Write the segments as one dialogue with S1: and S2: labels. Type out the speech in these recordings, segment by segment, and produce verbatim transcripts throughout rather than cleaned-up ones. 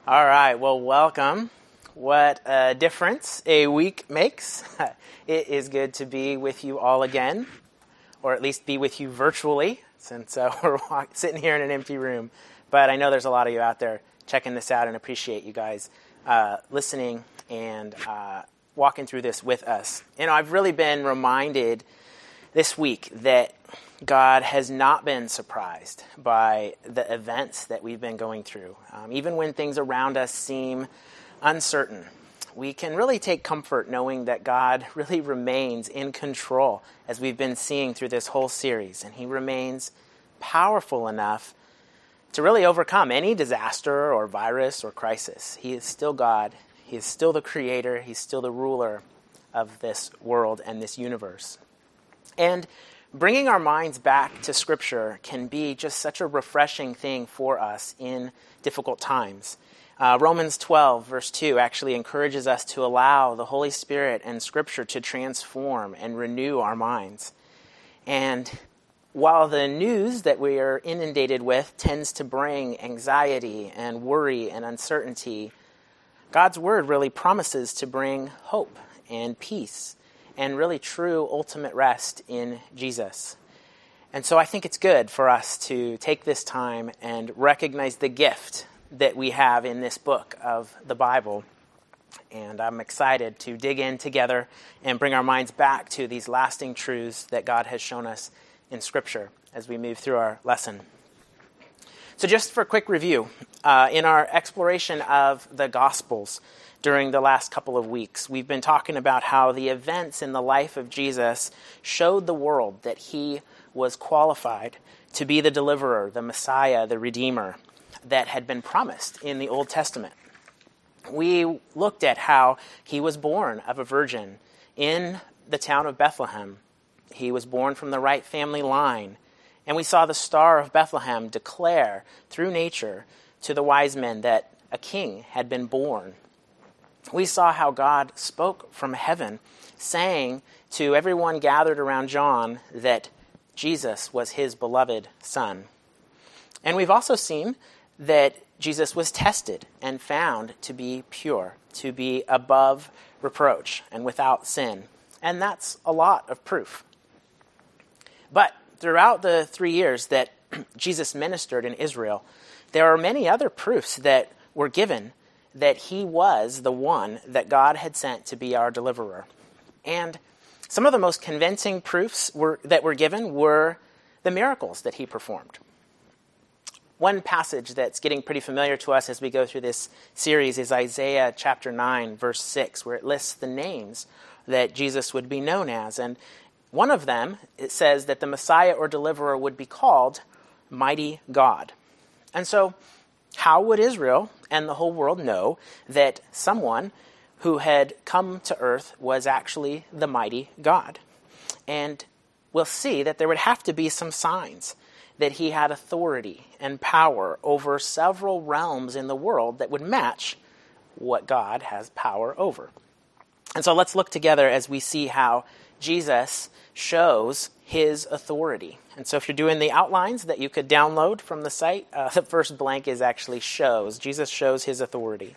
S1: All right, well, welcome. What a difference a week makes. It is good to be with you all again, or at least be with you virtually, since uh, we're walk- sitting here in an empty room. But I know there's a lot of you out there checking this out, and appreciate you guys uh, listening and uh, walking through this with us. You know, I've really been reminded this week that God has not been surprised by the events that we've been going through. Um, even when things around us seem uncertain, we can really take comfort knowing that God really remains in control, as we've been seeing through this whole series. And he remains powerful enough to really overcome any disaster or virus or crisis. He is still God. He is still the creator. He's still the ruler of this world and this universe. And bringing our minds back to Scripture can be just such a refreshing thing for us in difficult times. Uh, Romans twelve, verse two, actually encourages us to allow the Holy Spirit and Scripture to transform and renew our minds. And while the news that we are inundated with tends to bring anxiety and worry and uncertainty, God's Word really promises to bring hope and peace and really true ultimate rest in Jesus. And so I think it's good for us to take this time and recognize the gift that we have in this book of the Bible. And I'm excited to dig in together and bring our minds back to these lasting truths that God has shown us in Scripture as we move through our lesson. So just for a quick review, uh, in our exploration of the Gospels during the last couple of weeks, we've been talking about how the events in the life of Jesus showed the world that he was qualified to be the deliverer, the Messiah, the Redeemer that had been promised in the Old Testament. We looked at how he was born of a virgin in the town of Bethlehem. He was born from the right family line. And we saw the star of Bethlehem declare through nature to the wise men that a king had been born. We saw how God spoke from heaven, saying to everyone gathered around John that Jesus was his beloved son. And we've also seen that Jesus was tested and found to be pure, to be above reproach and without sin. And that's a lot of proof. But throughout the three years that Jesus ministered in Israel, there are many other proofs that were given that he was the one that God had sent to be our deliverer. And some of the most convincing proofs were, that were given were the miracles that he performed. One passage that's getting pretty familiar to us as we go through this series is Isaiah chapter nine, verse six, where it lists the names that Jesus would be known as. And one of them, it says that the Messiah or deliverer would be called Mighty God. And so how would Israel and the whole world know that someone who had come to earth was actually the mighty God? And we'll see that there would have to be some signs that he had authority and power over several realms in the world that would match what God has power over. And so let's look together as we see how Jesus shows his authority. And so if you're doing the outlines that you could download from the site, uh, the first blank is actually shows. Jesus shows his authority.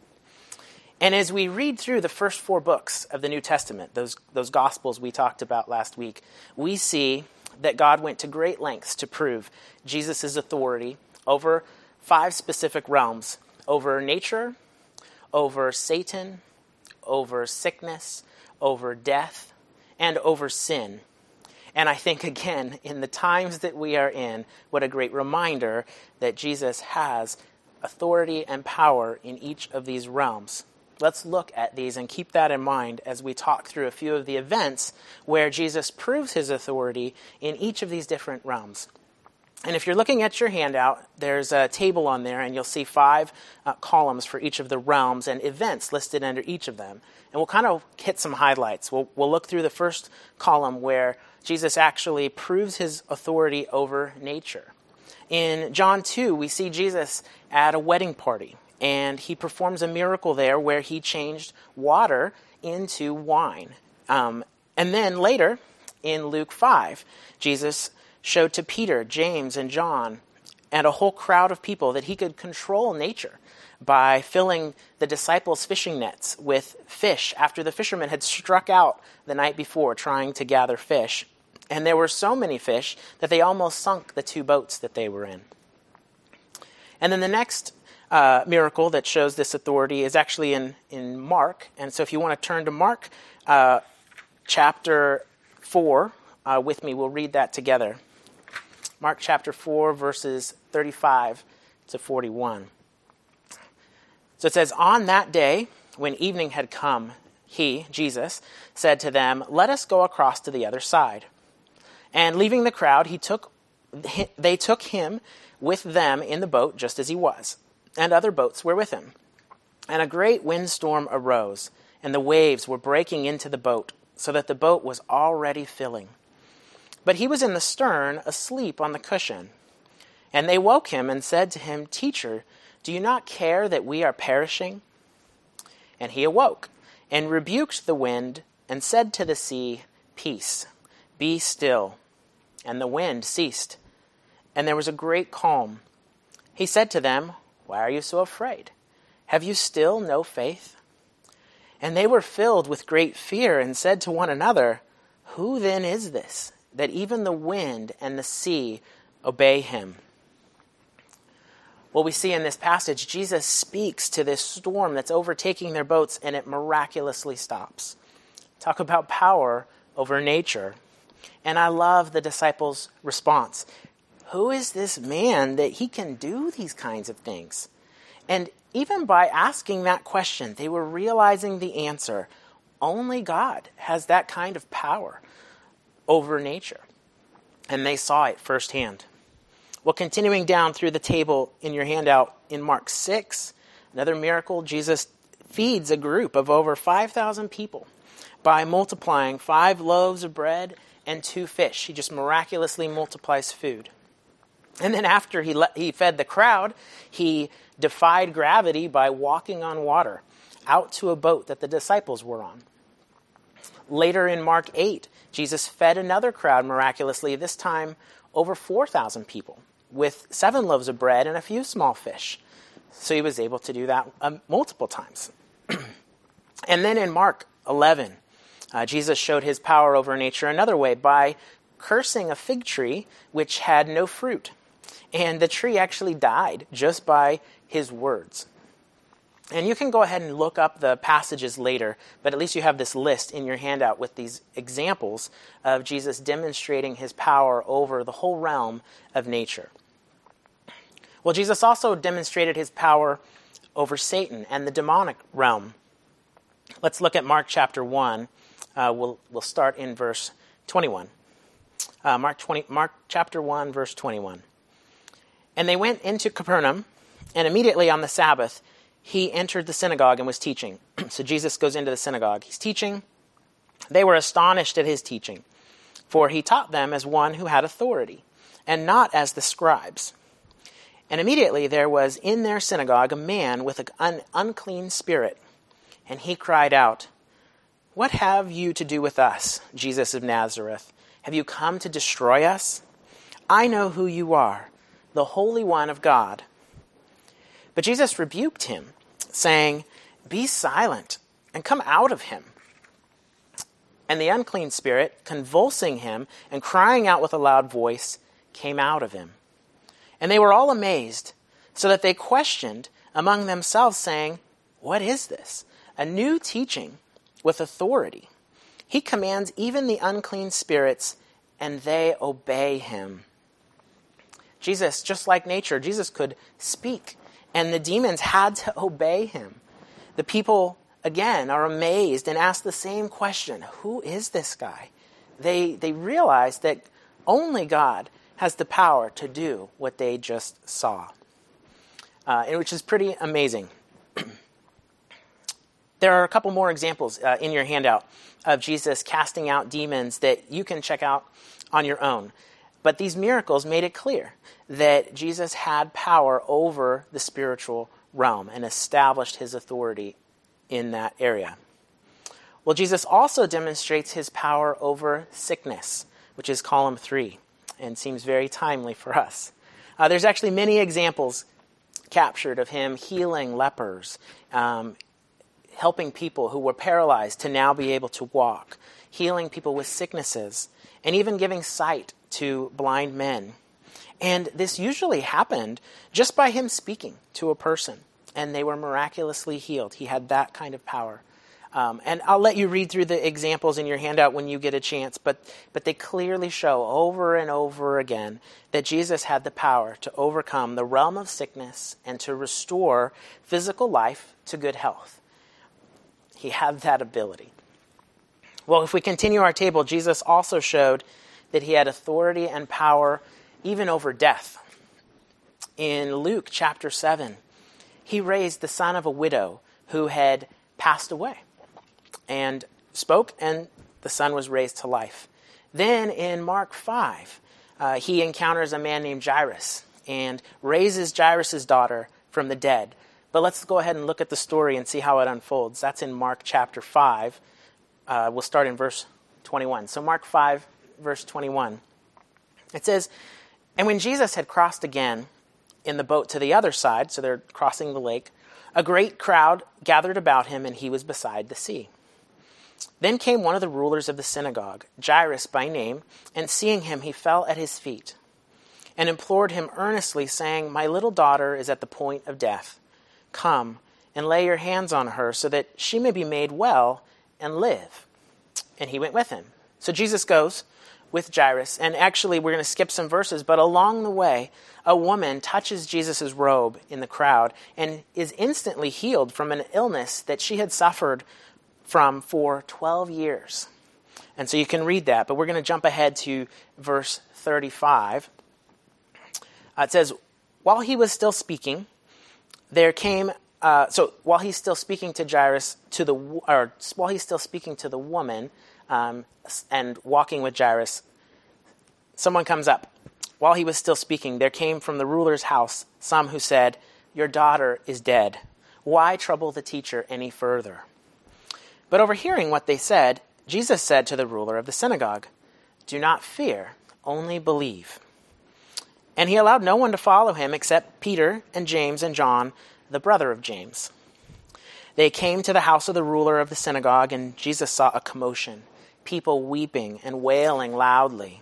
S1: And as we read through the first four books of the New Testament, those, those Gospels we talked about last week, we see that God went to great lengths to prove Jesus' authority over five specific realms: over nature, over Satan, over sickness, over death, and over sin. And I think, again, in the times that we are in, what a great reminder that Jesus has authority and power in each of these realms. Let's look at these and keep that in mind as we talk through a few of the events where Jesus proves his authority in each of these different realms. And if you're looking at your handout, there's a table on there, and you'll see five uh, columns for each of the realms and events listed under each of them. And we'll kind of hit some highlights. We'll, we'll look through the first column where Jesus actually proves his authority over nature. In John two, we see Jesus at a wedding party, and he performs a miracle there where he changed water into wine. Um, and then later, in Luke five, Jesus showed to Peter, James, and John and a whole crowd of people that he could control nature by filling the disciples' fishing nets with fish after the fishermen had struck out the night before trying to gather fish. And there were so many fish that they almost sunk the two boats that they were in. And then the next uh, miracle that shows this authority is actually in, in Mark. And so if you want to turn to Mark uh, chapter four uh, with me, we'll read that together. Mark chapter four, verses thirty-five to forty-one. So it says, "On that day, when evening had come, he, Jesus, said to them, 'Let us go across to the other side.' And leaving the crowd, he took they took him with them in the boat just as he was, and other boats were with him. And a great windstorm arose, and the waves were breaking into the boat, so that the boat was already filling. But he was in the stern, asleep on the cushion. And they woke him and said to him, 'Teacher, do you not care that we are perishing?' And he awoke, and rebuked the wind, and said to the sea, 'Peace, be still.' And the wind ceased, and there was a great calm. He said to them, 'Why are you so afraid? Have you still no faith?' And they were filled with great fear, and said to one another, 'Who then is this, that even the wind and the sea obey him?'" Well, we see in this passage, Jesus speaks to this storm that's overtaking their boats, and it miraculously stops. Talk about power over nature. And I love the disciples' response. Who is this man that he can do these kinds of things? And even by asking that question, they were realizing the answer. Only God has that kind of power over nature. And they saw it firsthand. Well, continuing down through the table in your handout in Mark six, another miracle, Jesus feeds a group of over five thousand people by multiplying five loaves of bread and two fish. He just miraculously multiplies food. And then after he let, he fed the crowd, he defied gravity by walking on water out to a boat that the disciples were on. Later in Mark eight, Jesus fed another crowd miraculously, this time over four thousand people, with seven loaves of bread and a few small fish. So he was able to do that um, multiple times. And then in Mark eleven, uh, Jesus showed his power over nature another way by cursing a fig tree which had no fruit. And the tree actually died just by his words. And you can go ahead and look up the passages later, but at least you have this list in your handout with these examples of Jesus demonstrating his power over the whole realm of nature. Well, Jesus also demonstrated his power over Satan and the demonic realm. Let's look at Mark chapter one. Uh, we'll, we'll start in verse twenty-one. Uh, Mark, twenty, Mark chapter one, verse twenty-one. "And they went into Capernaum, and immediately on the Sabbath, he entered the synagogue and was teaching." So Jesus goes into the synagogue. He's teaching. They were astonished at his teaching, for he taught them as one who had authority, and not as the scribes. And immediately there was in their synagogue a man with an unclean spirit, and he cried out, "What have you to do with us, Jesus of Nazareth? Have you come to destroy us? I know who you are, the Holy One of God." But Jesus rebuked him, saying, "Be silent and come out of him." And the unclean spirit, convulsing him and crying out with a loud voice, came out of him. And they were all amazed, so that they questioned among themselves, saying, "What is this? A new teaching with authority. He commands even the unclean spirits, and they obey him." Jesus, just like nature, Jesus could speak, and the demons had to obey him. The people, again, are amazed and ask the same question: who is this guy? They, they realize that only God has the power to do what they just saw, uh, which is pretty amazing. There are a couple more examples uh, in your handout of Jesus casting out demons that you can check out on your own. But these miracles made it clear that Jesus had power over the spiritual realm and established his authority in that area. Well, Jesus also demonstrates his power over sickness, which is column three, and seems very timely for us. Uh, there's actually many examples captured of him healing lepers, um, helping people who were paralyzed to now be able to walk, healing people with sicknesses, and even giving sight to blind men. And this usually happened just by him speaking to a person, and they were miraculously healed. He had that kind of power. Um, and I'll let you read through the examples in your handout when you get a chance, but but they clearly show over and over again that Jesus had the power to overcome the realm of sickness and to restore physical life to good health. He had that ability. Well, if we continue our table, Jesus also showed that he had authority and power even over death. In Luke chapter seven, he raised the son of a widow who had passed away and spoke, and the son was raised to life. Then in Mark five, uh, he encounters a man named Jairus and raises Jairus' daughter from the dead. But let's go ahead and look at the story and see how it unfolds. That's in Mark chapter five. Uh, we'll start in verse twenty-one. So Mark five, verse twenty-one. It says, "And when Jesus had crossed again in the boat to the other side," so they're crossing the lake, "a great crowd gathered about him, and he was beside the sea. Then came one of the rulers of the synagogue, Jairus by name, and seeing him, he fell at his feet and implored him earnestly, saying, 'My little daughter is at the point of death. Come and lay your hands on her so that she may be made well and live.' And he went with him." So Jesus goes with Jairus, and actually we're going to skip some verses, but along the way, a woman touches Jesus' robe in the crowd and is instantly healed from an illness that she had suffered from for twelve years. And so you can read that, but we're going to jump ahead to verse thirty-five. Uh, it says, while he was still speaking, there came, uh, so while he's still speaking to Jairus, to the, or while he's still speaking to the woman, um, and walking with Jairus, someone comes up. While he was still speaking, there came from the ruler's house some who said, "Your daughter is dead. Why trouble the teacher any further?" But overhearing what they said, Jesus said to the ruler of the synagogue, "Do not fear, only believe." And he allowed no one to follow him except Peter and James and John, the brother of James. They came to the house of the ruler of the synagogue, and Jesus saw a commotion, people weeping and wailing loudly.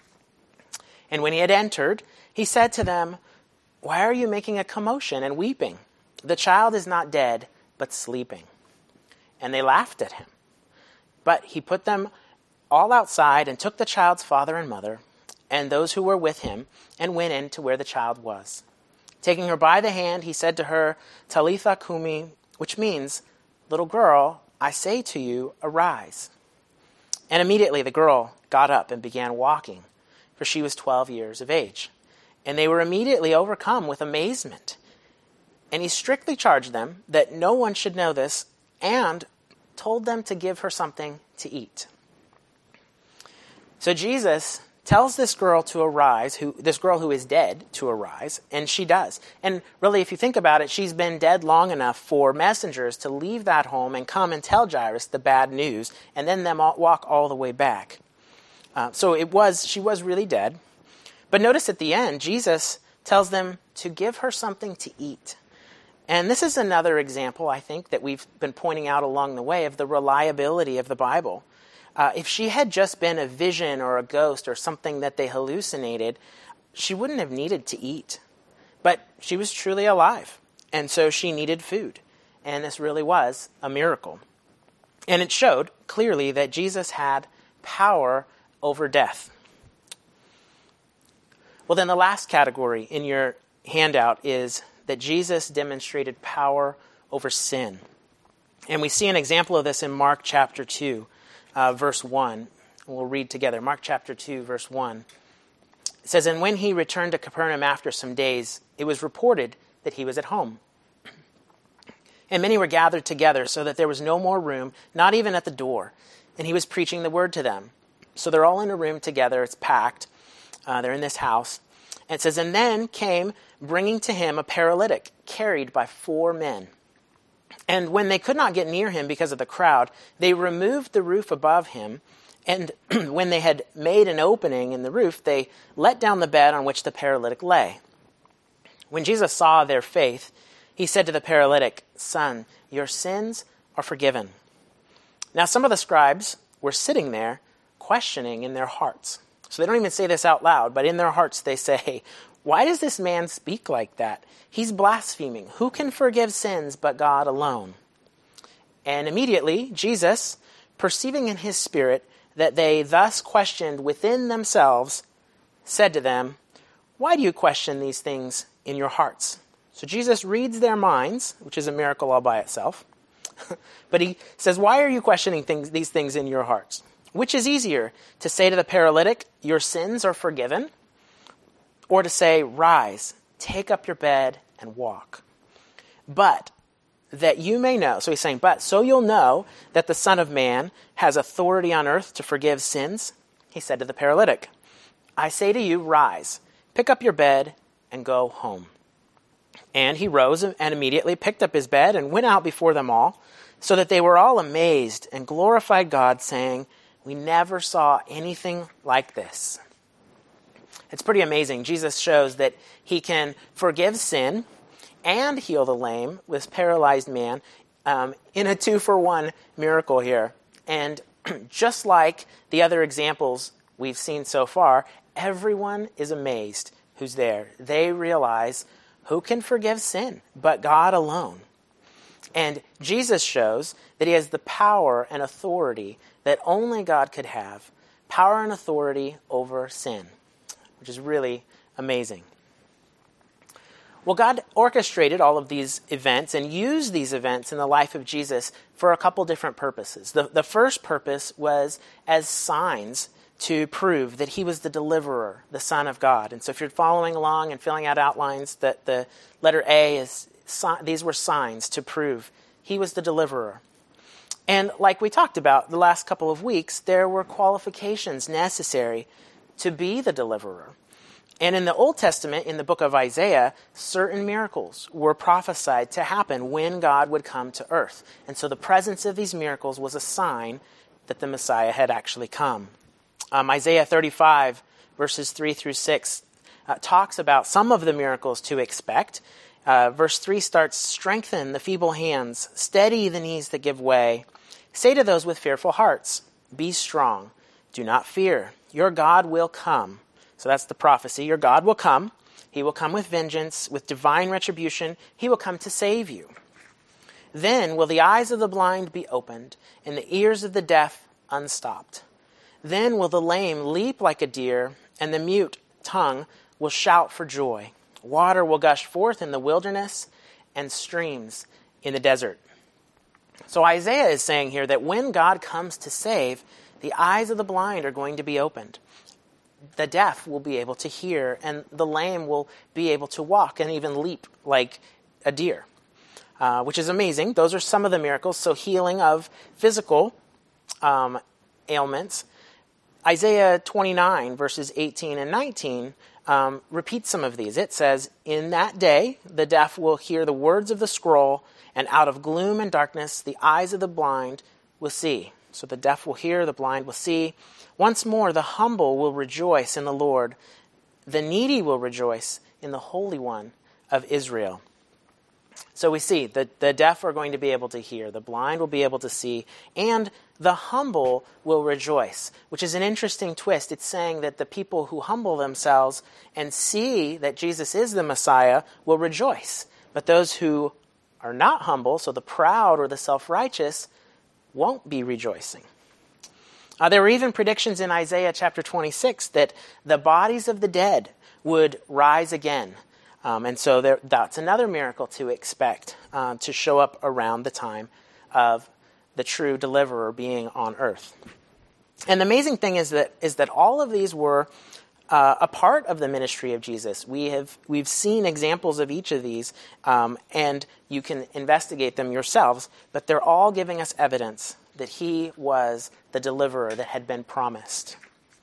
S1: And when he had entered, he said to them, "Why are you making a commotion and weeping? The child is not dead, but sleeping." And they laughed at him. But he put them all outside and took the child's father and mother and those who were with him and went in to where the child was. Taking her by the hand, he said to her, "Talitha cumi," which means, "Little girl, I say to you, arise." And immediately the girl got up and began walking, for she was twelve years of age. And they were immediately overcome with amazement. And he strictly charged them that no one should know this, and told them to give her something to eat. So Jesus tells this girl to arise, who this girl who is dead to arise, and she does. And really, if you think about it, she's been dead long enough for messengers to leave that home and come and tell Jairus the bad news, and then them all, walk all the way back. Uh, so it was she was really dead. But notice at the end, Jesus tells them to give her something to eat. And this is another example, I think, that we've been pointing out along the way of the reliability of the Bible. Uh, if she had just been a vision or a ghost or something that they hallucinated, she wouldn't have needed to eat. But she was truly alive, and so she needed food. And this really was a miracle. And it showed clearly that Jesus had power over death. Well, then the last category in your handout is that Jesus demonstrated power over sin. And we see an example of this in Mark chapter two, uh, verse one. We'll read together. Mark chapter two, verse one. It says, "And when he returned to Capernaum after some days, it was reported that he was at home. And many were gathered together so that there was no more room, not even at the door. And he was preaching the word to them." So they're all in a room together. It's packed. Uh, they're in this house. And it says, "And then came bringing to him a paralytic carried by four men. And when they could not get near him because of the crowd, they removed the roof above him. And when they had made an opening in the roof, they let down the bed on which the paralytic lay. When Jesus saw their faith, he said to the paralytic, "Son, your sins are forgiven." Now some of the scribes were sitting there questioning in their hearts. So they don't even say this out loud, but in their hearts they say, "Why does this man speak like that? He's blaspheming. Who can forgive sins but God alone?" And immediately Jesus, perceiving in his spirit that they thus questioned within themselves, said to them, "Why do you question these things in your hearts?" So Jesus reads their minds, which is a miracle all by itself. But he says, "Why are you questioning things, these things in your hearts? Which is easier, to say to the paralytic, 'Your sins are forgiven,' or to say, 'Rise, take up your bed and walk'? But that you may know," so he's saying, "But so you'll know that the Son of Man has authority on earth to forgive sins," he said to the paralytic, "I say to you, rise, pick up your bed and go home." And he rose and immediately picked up his bed and went out before them all, so that they were all amazed and glorified God, saying, "We never saw anything like this." It's pretty amazing. Jesus shows that he can forgive sin and heal the lame, this paralyzed man, um, in a two-for-one miracle here. And just like the other examples we've seen so far, everyone is amazed who's there. They realize, who can forgive sin but God alone? And Jesus shows that he has the power and authority that only God could have, power and authority over sin, which is really amazing. Well, God orchestrated all of these events and used these events in the life of Jesus for a couple different purposes. The, the first purpose was as signs to prove that he was the deliverer, the Son of God. And so if you're following along and filling out outlines, that the letter A is, these were signs to prove he was the deliverer. And like we talked about the last couple of weeks, there were qualifications necessary to be the deliverer. And in the Old Testament, in the book of Isaiah, certain miracles were prophesied to happen when God would come to earth. And so the presence of these miracles was a sign that the Messiah had actually come. Um, Isaiah thirty-five, verses three through six, uh, talks about some of the miracles to expect. Uh, verse three starts, "Strengthen the feeble hands, steady the knees that give way. Say to those with fearful hearts, be strong, do not fear, your God will come." So that's the prophecy. Your God will come. He will come with vengeance, with divine retribution. He will come to save you. Then will the eyes of the blind be opened, and the ears of the deaf unstopped. Then will the lame leap like a deer, and the mute tongue will shout for joy. Water will gush forth in the wilderness, and streams in the desert. So Isaiah is saying here that when God comes to save, the eyes of the blind are going to be opened. The deaf will be able to hear, and the lame will be able to walk and even leap like a deer, uh, which is amazing. Those are some of the miracles. So healing of physical um, ailments. Isaiah twenty-nine, verses eighteen and nineteen, um, repeats some of these. It says, "In that day the deaf will hear the words of the scroll, and out of gloom and darkness the eyes of the blind will see." So the deaf will hear, the blind will see. "Once more the humble will rejoice in the Lord. The needy will rejoice in the Holy One of Israel." So we see that the deaf are going to be able to hear, the blind will be able to see, and the humble will rejoice, which is an interesting twist. It's saying that the people who humble themselves and see that Jesus is the Messiah will rejoice. But those who are not humble, so the proud or the self-righteous, won't be rejoicing. Uh, there were even predictions in Isaiah chapter twenty-six that the bodies of the dead would rise again. Um, and so there, that's another miracle to expect um, to show up around the time of the true deliverer being on earth. And the amazing thing is that is that all of these were uh, a part of the ministry of Jesus. We have we've seen examples of each of these, um, and you can investigate them yourselves. But they're all giving us evidence that he was the deliverer that had been promised.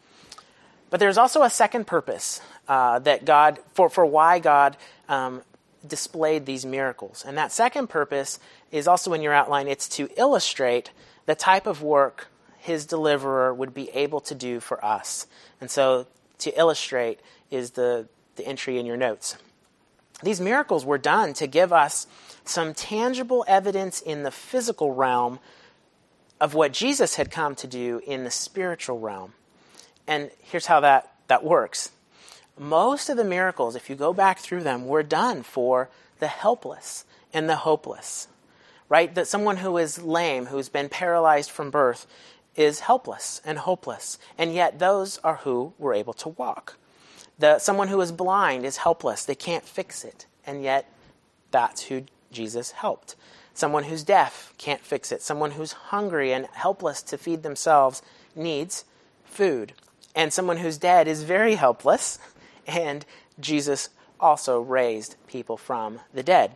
S1: But there's also a second purpose uh, that God for for why God um, displayed these miracles, and that second purpose is also in your outline. It's to illustrate the type of work his deliverer would be able to do for us. And so to illustrate is the, the entry in your notes. These miracles were done to give us some tangible evidence in the physical realm of what Jesus had come to do in the spiritual realm. And here's how that, that works. Most of the miracles, if you go back through them, were done for the helpless and the hopeless, right? That someone who is lame, who's been paralyzed from birth, is helpless and hopeless. And yet those are who were able to walk. The, someone who is blind is helpless. They can't fix it. And yet that's who Jesus helped. Someone who's deaf can't fix it. Someone who's hungry and helpless to feed themselves needs food. And someone who's dead is very helpless. And Jesus also raised people from the dead.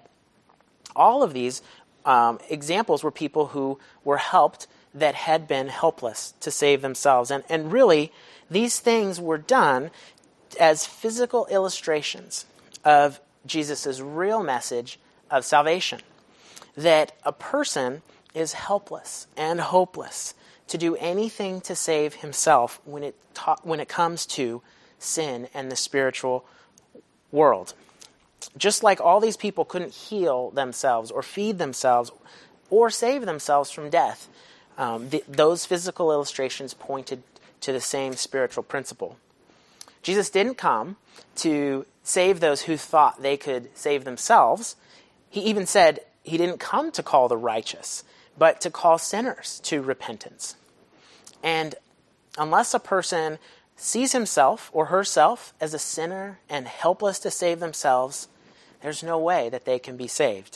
S1: All of these um, examples were people who were helped that had been helpless to save themselves. And, and really, these things were done as physical illustrations of Jesus' real message of salvation. That a person is helpless and hopeless to do anything to save himself when it ta- when it comes to sin and the spiritual world. Just like all these people couldn't heal themselves or feed themselves or save themselves from death, um, th- those physical illustrations pointed to the same spiritual principle. Jesus didn't come to save those who thought they could save themselves. He even said he didn't come to call the righteous, but to call sinners to repentance. And unless a person sees himself or herself as a sinner and helpless to save themselves, there's no way that they can be saved.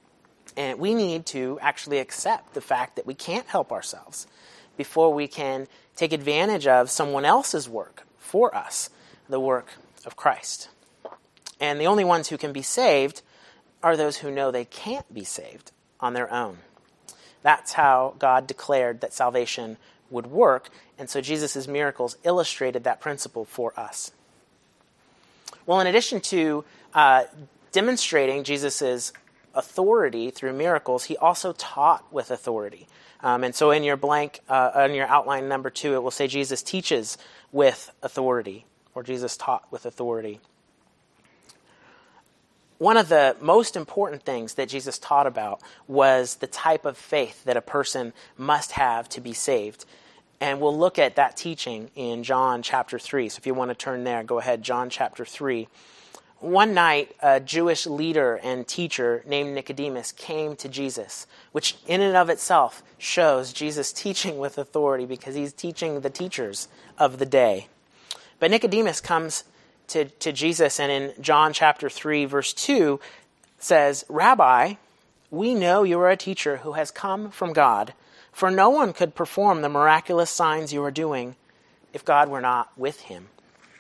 S1: And we need to actually accept the fact that we can't help ourselves before we can take advantage of someone else's work for us, the work of Christ. And the only ones who can be saved are those who know they can't be saved on their own. That's how God declared that salvation would work, and so Jesus' miracles illustrated that principle for us. Well, in addition to uh, demonstrating Jesus' authority through miracles, he also taught with authority. Um, and so in your blank, uh, on your outline number two, it will say Jesus teaches with authority, or Jesus taught with authority. One of the most important things that Jesus taught about was the type of faith that a person must have to be saved. And we'll look at that teaching in John chapter three. So if you want to turn there, go ahead, John chapter three. One night, a Jewish leader and teacher named Nicodemus came to Jesus, which in and of itself shows Jesus teaching with authority because he's teaching the teachers of the day. But Nicodemus comes to, to Jesus, and in John chapter three, verse two, says, "Rabbi, we know you are a teacher who has come from God, for no one could perform the miraculous signs you are doing if God were not with him."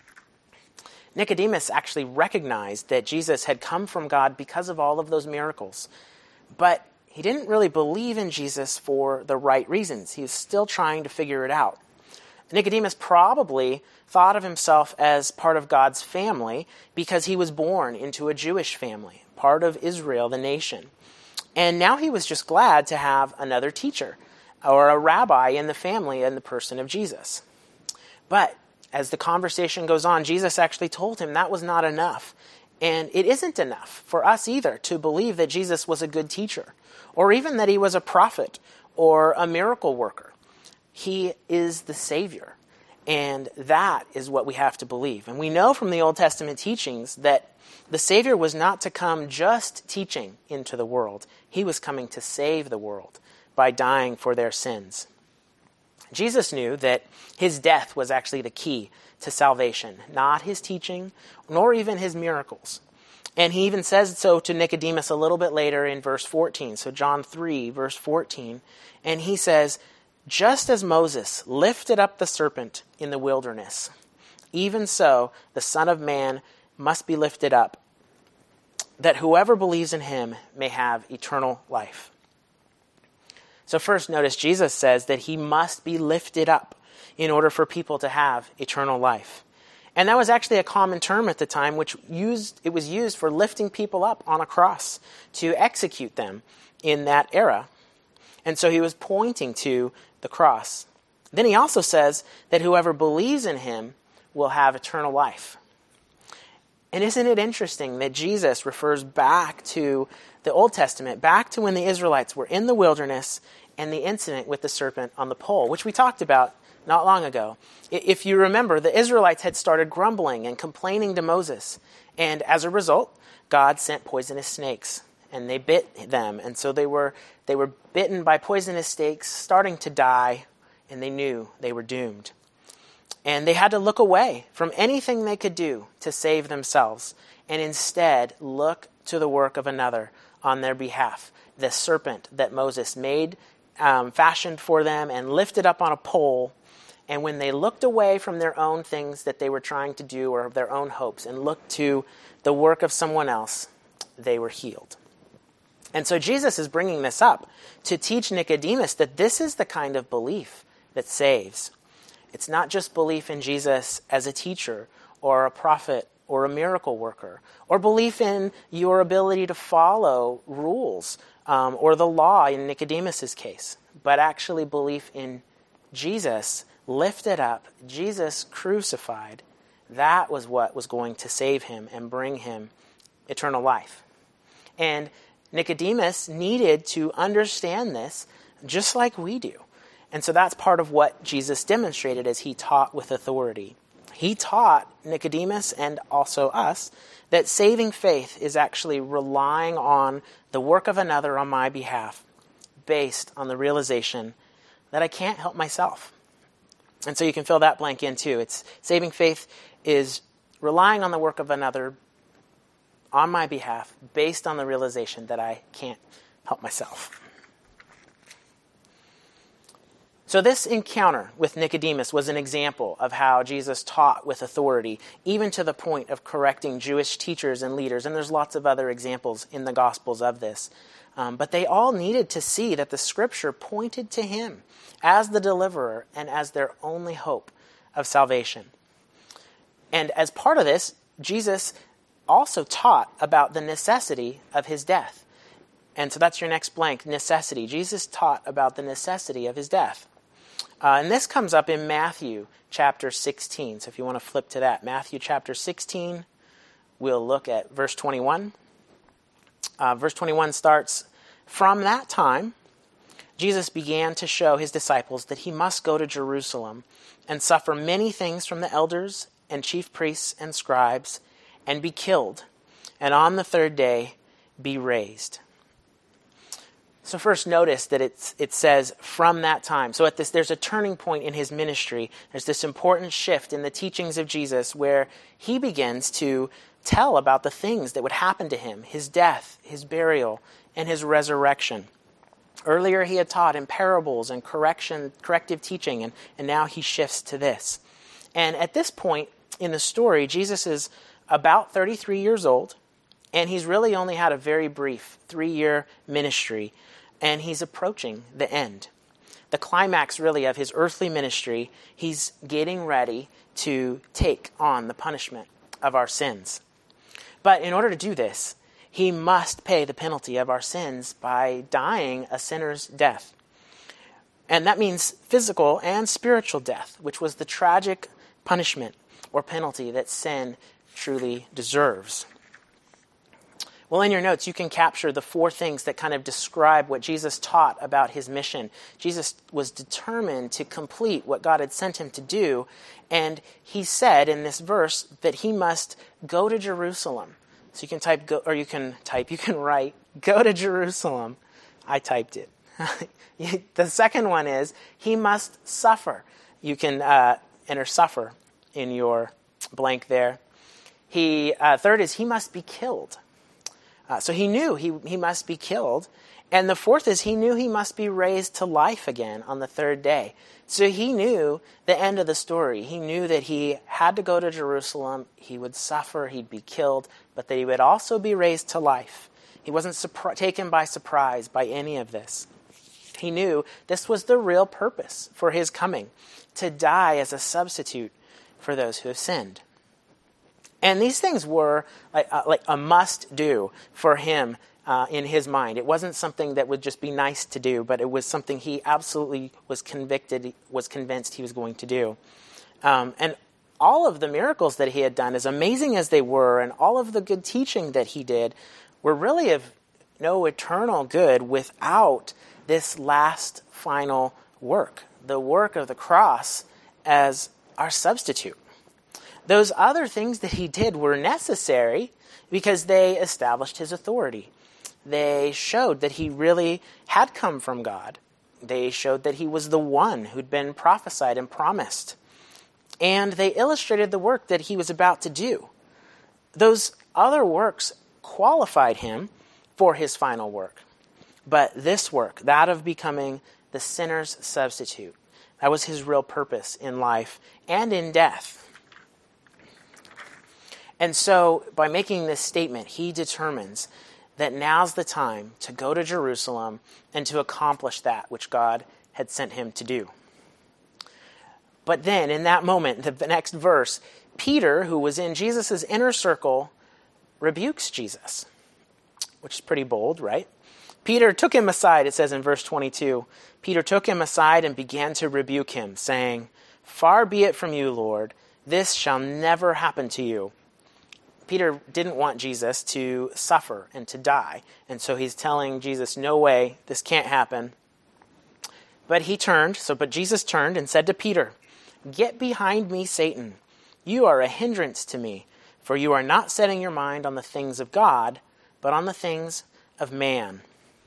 S1: Nicodemus actually recognized that Jesus had come from God because of all of those miracles. But he didn't really believe in Jesus for the right reasons. He was still trying to figure it out. Nicodemus probably thought of himself as part of God's family because he was born into a Jewish family, part of Israel, the nation. And now he was just glad to have another teacher or a rabbi in the family in the person of Jesus. But as the conversation goes on, Jesus actually told him that was not enough. And it isn't enough for us either to believe that Jesus was a good teacher, or even that he was a prophet or a miracle worker. He is the Savior, and that is what we have to believe. And we know from the Old Testament teachings that the Savior was not to come just teaching into the world. He was coming to save the world by dying for their sins. Jesus knew that his death was actually the key to salvation, not his teaching, nor even his miracles. And he even says so to Nicodemus a little bit later in verse fourteen. So John three, verse fourteen. And he says, "Just as Moses lifted up the serpent in the wilderness, even so the Son of Man must be lifted up, that whoever believes in him may have eternal life." So first, notice Jesus says that he must be lifted up in order for people to have eternal life. And that was actually a common term at the time, which used it was used for lifting people up on a cross to execute them in that era. And so he was pointing to the cross. Then he also says that whoever believes in him will have eternal life. And isn't it interesting that Jesus refers back to the Old Testament, back to when the Israelites were in the wilderness and the incident with the serpent on the pole, which we talked about not long ago. If you remember, the Israelites had started grumbling and complaining to Moses. And as a result, God sent poisonous snakes, and they bit them. And so they were they were bitten by poisonous snakes, starting to die, and they knew they were doomed. And they had to look away from anything they could do to save themselves, and instead look to the work of another on their behalf. The serpent that Moses made, um, fashioned for them, and lifted up on a pole. And when they looked away from their own things that they were trying to do or their own hopes and looked to the work of someone else, they were healed. And so Jesus is bringing this up to teach Nicodemus that this is the kind of belief that saves. It's not just belief in Jesus as a teacher or a prophet or a miracle worker, or belief in your ability to follow rules um, or the law in Nicodemus's case, but actually belief in Jesus lifted up, Jesus crucified. That was what was going to save him and bring him eternal life. And Nicodemus needed to understand this just like we do. And so that's part of what Jesus demonstrated as he taught with authority. He taught Nicodemus and also us that saving faith is actually relying on the work of another on my behalf based on the realization that I can't help myself. And so you can fill that blank in too. It's saving faith is relying on the work of another on my behalf based on the realization that I can't help myself. So this encounter with Nicodemus was an example of how Jesus taught with authority, even to the point of correcting Jewish teachers and leaders. And there's lots of other examples in the Gospels of this. Um, but they all needed to see that the Scripture pointed to him as the deliverer and as their only hope of salvation. And as part of this, Jesus also taught about the necessity of his death. And so that's your next blank, necessity. Jesus taught about the necessity of his death. Uh, and this comes up in Matthew chapter sixteen. So if you want to flip to that, Matthew chapter sixteen, we'll look at verse twenty-one. Uh, verse twenty-one starts, "From that time, Jesus began to show his disciples that he must go to Jerusalem and suffer many things from the elders and chief priests and scribes and be killed, and on the third day be raised." So first notice that it's, it says from that time. So at this, there's a turning point in his ministry. There's this important shift in the teachings of Jesus where he begins to tell about the things that would happen to him, his death, his burial, and his resurrection. Earlier he had taught in parables and correction, corrective teaching, and, and now he shifts to this. And at this point in the story, Jesus is about thirty-three years old, and he's really only had a very brief three-year ministry, and he's approaching the end. The climax, really, of his earthly ministry, he's getting ready to take on the punishment of our sins. But in order to do this, he must pay the penalty of our sins by dying a sinner's death. And that means physical and spiritual death, which was the tragic punishment or penalty that sin truly deserves. Well, in your notes, you can capture the four things that kind of describe what Jesus taught about his mission. Jesus was determined to complete what God had sent him to do, and he said in this verse that he must go to Jerusalem. So you can type, go, or you can type, you can write, go to Jerusalem. I typed it. The second one is, he must suffer. You can uh, enter suffer in your blank there. He uh, third is, he must be killed. Uh, so he knew he, he must be killed. And the fourth is he knew he must be raised to life again on the third day. So he knew the end of the story. He knew that he had to go to Jerusalem, he would suffer, he'd be killed, but that he would also be raised to life. He wasn't surpri- taken by surprise by any of this. He knew this was the real purpose for his coming, to die as a substitute for those who have sinned. And these things were like, uh, like a must-do for him uh, in his mind. It wasn't something that would just be nice to do, but it was something he absolutely was convicted, was convinced he was going to do. Um, and all of the miracles that he had done, as amazing as they were, and all of the good teaching that he did, were really of no eternal good without this last final work, the work of the cross as our substitute. Those other things that he did were necessary because they established his authority. They showed that he really had come from God. They showed that he was the one who'd been prophesied and promised. And they illustrated the work that he was about to do. Those other works qualified him for his final work. But this work, that of becoming the sinner's substitute, that was his real purpose in life and in death. And so, by making this statement, he determines that now's the time to go to Jerusalem and to accomplish that which God had sent him to do. But then, in that moment, the next verse, Peter, who was in Jesus' inner circle, rebukes Jesus, which is pretty bold, right? Peter took him aside, it says in verse twenty-two. Peter took him aside and began to rebuke him, saying, "Far be it from you, Lord, this shall never happen to you." Peter didn't want Jesus to suffer and to die, and so he's telling Jesus, no way, this can't happen. But he turned, so but Jesus turned and said to Peter, "Get behind me, Satan. You are a hindrance to me, for you are not setting your mind on the things of God, but on the things of man."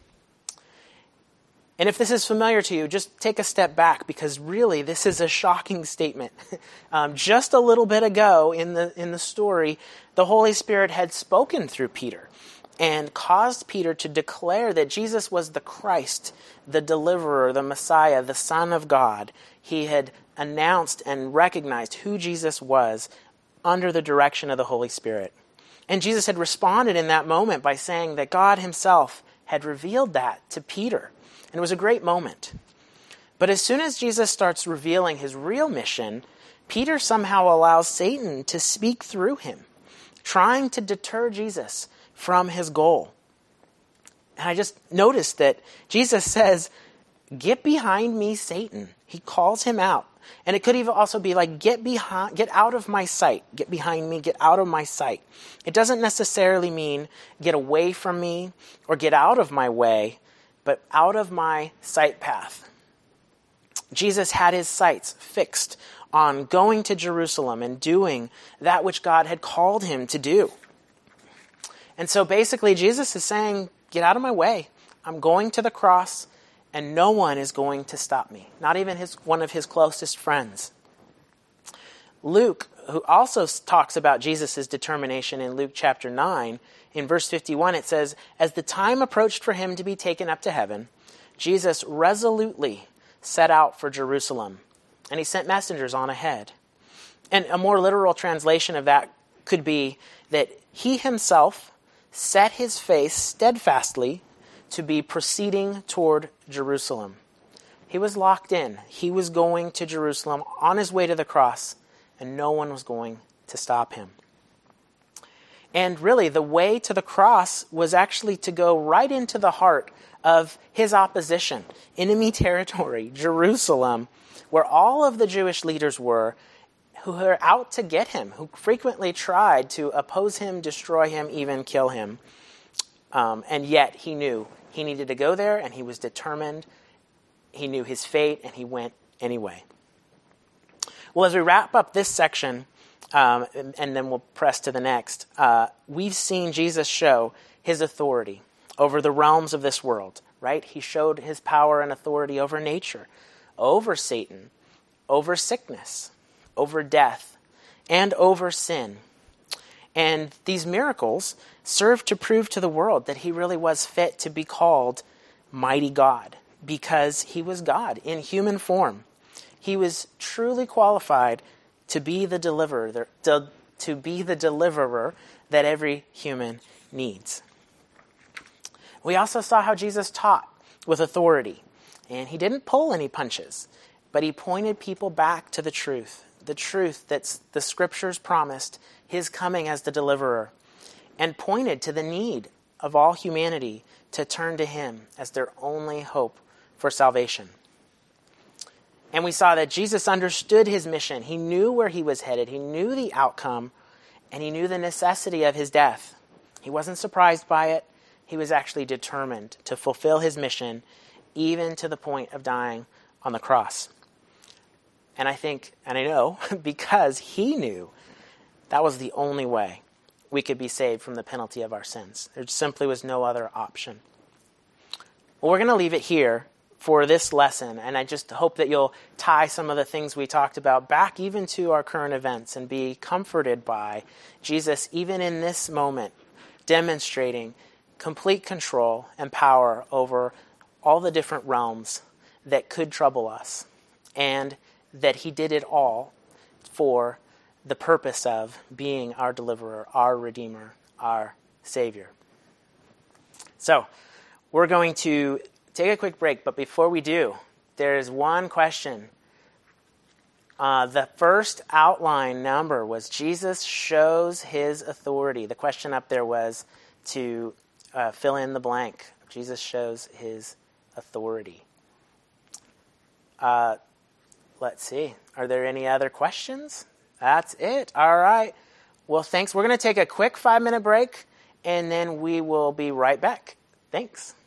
S1: And if this is familiar to you, just take a step back, because really this is a shocking statement. um, just a little bit ago in the in the story, the Holy Spirit had spoken through Peter and caused Peter to declare that Jesus was the Christ, the deliverer, the Messiah, the Son of God. He had announced and recognized who Jesus was under the direction of the Holy Spirit. And Jesus had responded in that moment by saying that God himself had revealed that to Peter. And it was a great moment. But as soon as Jesus starts revealing his real mission, Peter somehow allows Satan to speak through him, trying to deter Jesus from his goal. And I just noticed that Jesus says, "Get behind me, Satan." He calls him out. And it could even also be like, get behind, get out of my sight. Get behind me, get out of my sight. It doesn't necessarily mean get away from me or get out of my way, but out of my sight path. Jesus had his sights fixed on going to Jerusalem and doing that which God had called him to do. And so basically Jesus is saying, get out of my way. I'm going to the cross, and no one is going to stop me. Not even his one of his closest friends. Luke, who also talks about Jesus' determination in Luke chapter nine, in verse fifty-one, it says, "As the time approached for him to be taken up to heaven, Jesus resolutely set out for Jerusalem, and he sent messengers on ahead." And a more literal translation of that could be that he himself set his face steadfastly to be proceeding toward Jerusalem. He was locked in. He was going to Jerusalem on his way to the cross, and no one was going to stop him. And really, the way to the cross was actually to go right into the heart of his opposition, enemy territory, Jerusalem, where all of the Jewish leaders were, who were out to get him, who frequently tried to oppose him, destroy him, even kill him. Um, and yet he knew he needed to go there, and he was determined. He knew his fate, and he went anyway. Well, as we wrap up this section, Um, and, and then we'll press to the next. Uh, we've seen Jesus show his authority over the realms of this world, right? He showed his power and authority over nature, over Satan, over sickness, over death, and over sin. And these miracles served to prove to the world that he really was fit to be called Mighty God, because he was God in human form. He was truly qualified to be the deliverer, to, to be the deliverer that every human needs. We also saw how Jesus taught with authority, and he didn't pull any punches, but he pointed people back to the truth, the truth that the scriptures promised, his coming as the deliverer, and pointed to the need of all humanity to turn to him as their only hope for salvation. And we saw that Jesus understood his mission. He knew where he was headed. He knew the outcome, and he knew the necessity of his death. He wasn't surprised by it. He was actually determined to fulfill his mission, even to the point of dying on the cross. And I think, and I know, because he knew that was the only way we could be saved from the penalty of our sins. There simply was no other option. Well, we're going to leave it here for this lesson, and I just hope that you'll tie some of the things we talked about back even to our current events and be comforted by Jesus, even in this moment, demonstrating complete control and power over all the different realms that could trouble us, and that he did it all for the purpose of being our deliverer, our redeemer, our savior. So, we're going to take a quick break, but before we do, there's one question. Uh, the first outline number was Jesus shows his authority. The question up there was to uh, fill in the blank. Jesus shows his authority. Uh, let's see. Are there any other questions? That's it. All right. Well, thanks. We're going to take a quick five-minute break, and then we will be right back. Thanks.